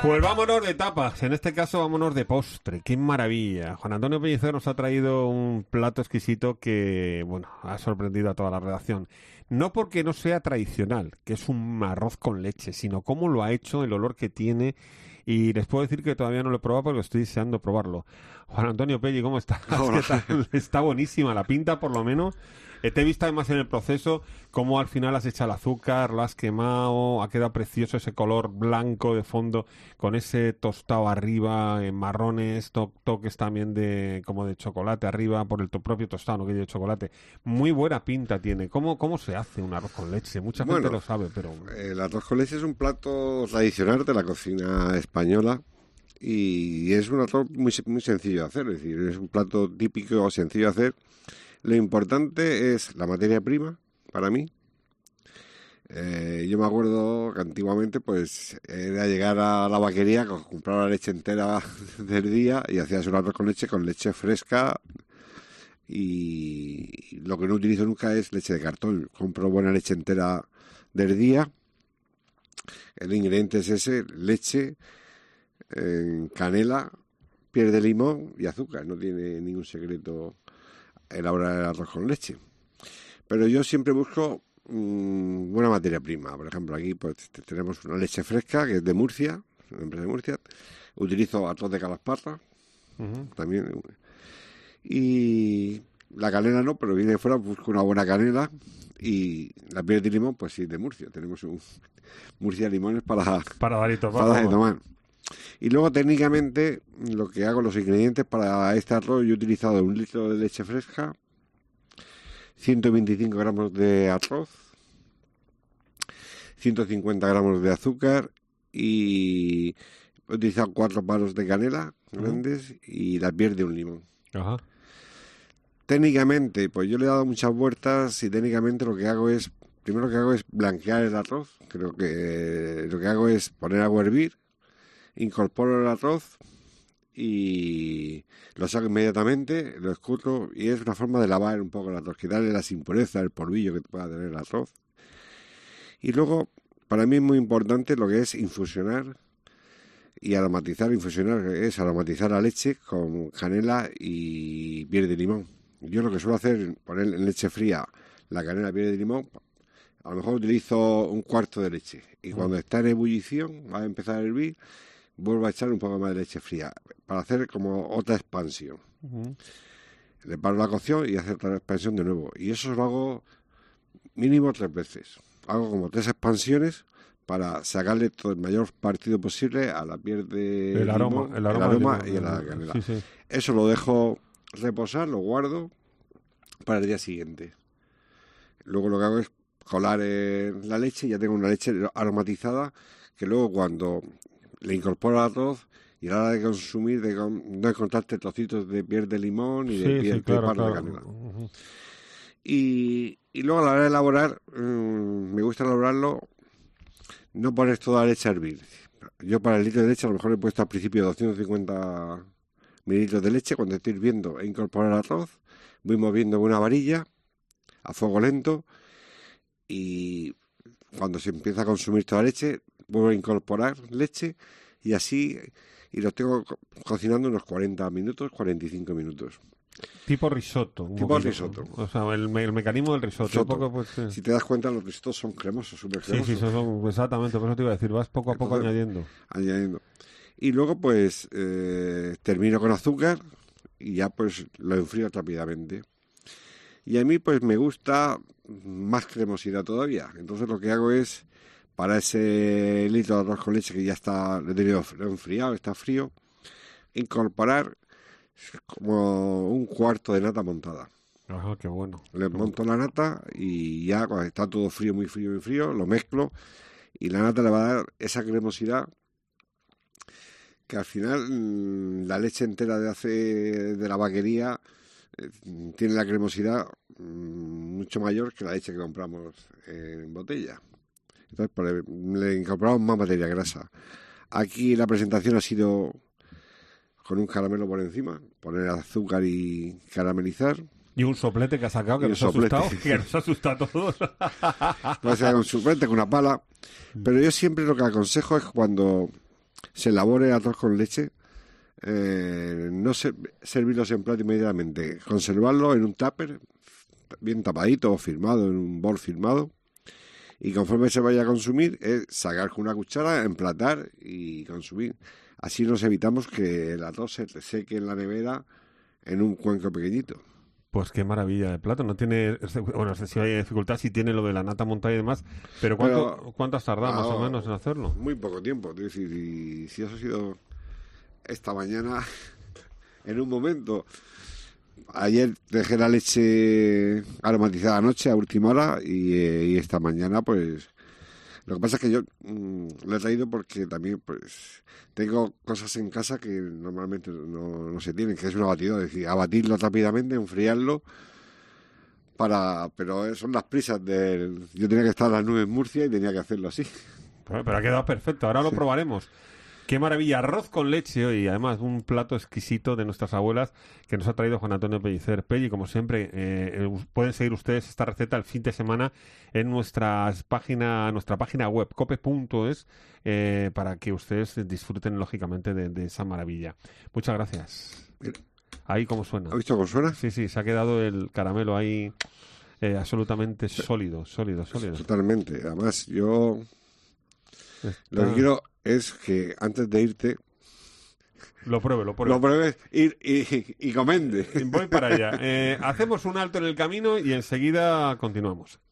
Pues vámonos de tapas, en este caso vámonos de postre, qué maravilla. Juan Antonio Pellicer nos ha traído un plato exquisito que, bueno, ha sorprendido a toda la redacción. No porque no sea tradicional, que es un arroz con leche, sino cómo lo ha hecho, el olor que tiene. Y les puedo decir que todavía no lo he probado porque estoy deseando probarlo. Juan Antonio Pelli, ¿cómo estás? Hola. ¿Qué tal? Está buenísima la pinta, por lo menos. Te he visto además en el proceso cómo al final has echado el azúcar, lo has quemado, ha quedado precioso ese color blanco de fondo con ese tostado arriba, en marrones, toques también de como de chocolate arriba por el propio tostado, no que de chocolate. Muy buena pinta tiene. ¿Cómo se hace un arroz con leche? Mucha gente lo sabe, pero... El arroz con leche es un plato tradicional de la cocina española y es un arroz muy sencillo de hacer, es decir, es un plato típico sencillo de hacer. Lo importante es la materia prima, para mí. Yo me acuerdo que antiguamente pues era llegar a la vaquería, comprar la leche entera del día y hacías un arroz con leche fresca, y lo que no utilizo nunca es leche de cartón. Compro buena leche entera del día. El ingrediente es ese: leche, canela, piel de limón y azúcar. No tiene ningún secreto elaborar el arroz con leche. Pero yo siempre busco buena materia prima. Por ejemplo, aquí pues tenemos una leche fresca que es de Murcia, una empresa de Murcia. Utilizo arroz de calasparra, también. Y la canela no, pero viene de fuera, busco una buena canela. Y la piel de limón, pues sí, de Murcia. Tenemos un Murcia limones para dar y tomar. Y luego técnicamente lo que hago, los ingredientes para este arroz, yo he utilizado 1 litro de leche fresca, 125 gramos de arroz, 150 gramos de azúcar y he utilizado 4 palos de canela grandes y la piel de un limón. Ajá. Técnicamente, pues yo le he dado muchas vueltas y técnicamente primero lo que hago es blanquear el arroz. Creo que lo que hago es poner agua a hervir, incorporo el arroz y lo saco inmediatamente, lo escurro, y es una forma de lavar un poco el arroz, quitarle las impurezas, el polvillo que pueda tener el arroz. Y luego, para mí es muy importante lo que es infusionar y aromatizar. Infusionar es aromatizar la leche con canela y piel de limón. Yo lo que suelo hacer es poner en leche fría la canela y piel de limón. A lo mejor utilizo 1/4 de leche y cuando está en ebullición, va a empezar a hervir, vuelvo a echar un poco más de leche fría para hacer como otra expansión. Le paro la cocción y hacer otra expansión de nuevo. Y eso lo hago mínimo 3 veces. Hago como 3 expansiones para sacarle todo el mayor partido posible a la piel de el aroma y a la canela. Sí. Eso lo dejo reposar, lo guardo para el día siguiente. Luego lo que hago es colar la leche, ya tengo una leche aromatizada que luego cuando le incorporo al arroz y a la hora de consumir, no encontrarte trocitos de piel de limón y de piel de canela. Y luego a la hora de elaborar, me gusta elaborarlo, no pones toda la leche a hervir. Yo para el litro de leche a lo mejor he puesto al principio 250 mililitros de leche. Cuando estoy hirviendo he incorporado el arroz, voy moviendo con una varilla a fuego lento y cuando se empieza a consumir toda la leche vuelvo a incorporar leche y así, y lo tengo cocinando unos 40 minutos, 45 minutos. Tipo risotto. Risotto. O sea, el mecanismo del risotto. Un poco, pues, sí. Si te das cuenta, los risottos son cremosos, súper cremosos. Sí, son exactamente, por eso te iba a decir, vas poco a poco añadiendo. Y luego pues termino con azúcar y ya pues lo enfrío rápidamente. Y a mí pues me gusta más cremosidad todavía. Entonces lo que hago es, para ese litro de arroz con leche que ya está, lo he tenido enfriado, está frío, incorporar como 1/4 de nata montada. Ajá, qué bueno. Le monto la nata y ya cuando está todo frío, muy frío, lo mezclo y la nata le va a dar esa cremosidad que al final la leche entera de la vaquería tiene la cremosidad mucho mayor que la leche que compramos en botella. Entonces pues, le incorporamos más materia grasa. Aquí la presentación ha sido con un caramelo por encima, poner azúcar y caramelizar. Y un soplete que ha sacado que nos ha asustado, que nos asusta a todos. Puede ser con soplete, con una pala. Pero yo siempre lo que aconsejo es cuando se elabore el arroz con leche, no servirlos en plato inmediatamente, conservarlo en un tupper bien tapadito o firmado, en un bol firmado, y conforme se vaya a consumir, es sacar con una cuchara, emplatar y consumir. Así nos evitamos que el arroz se seque en la nevera en un cuenco pequeñito. Pues qué maravilla de plato. No tiene, bueno, no sé si hay dificultad, si tiene lo de la nata montada y demás, pero ¿cuánto has tardado más o menos en hacerlo? Muy poco tiempo. Es decir, y si eso ha sido esta mañana, en un momento. Ayer dejé la leche aromatizada anoche a última hora y esta mañana pues lo que pasa es que yo lo he traído porque también pues tengo cosas en casa que normalmente no se tienen, que es un abatidor, es decir, abatirlo rápidamente, enfriarlo pero son las prisas yo tenía que estar a las 9 en Murcia y tenía que hacerlo así. Pero ha quedado perfecto, ahora lo probaremos. Qué maravilla, arroz con leche hoy, además un plato exquisito de nuestras abuelas que nos ha traído Juan Antonio Pellicer. Pelli, como siempre, pueden seguir ustedes esta receta el fin de semana en nuestra página web, cope.es, para que ustedes disfruten lógicamente de esa maravilla. Muchas gracias. Ahí cómo suena. ¿Has visto cómo suena? Sí, se ha quedado el caramelo ahí absolutamente sólido. Totalmente, además yo lo que quiero es que antes de irte lo pruebes y comende. Voy para allá. Hacemos un alto en el camino y enseguida continuamos.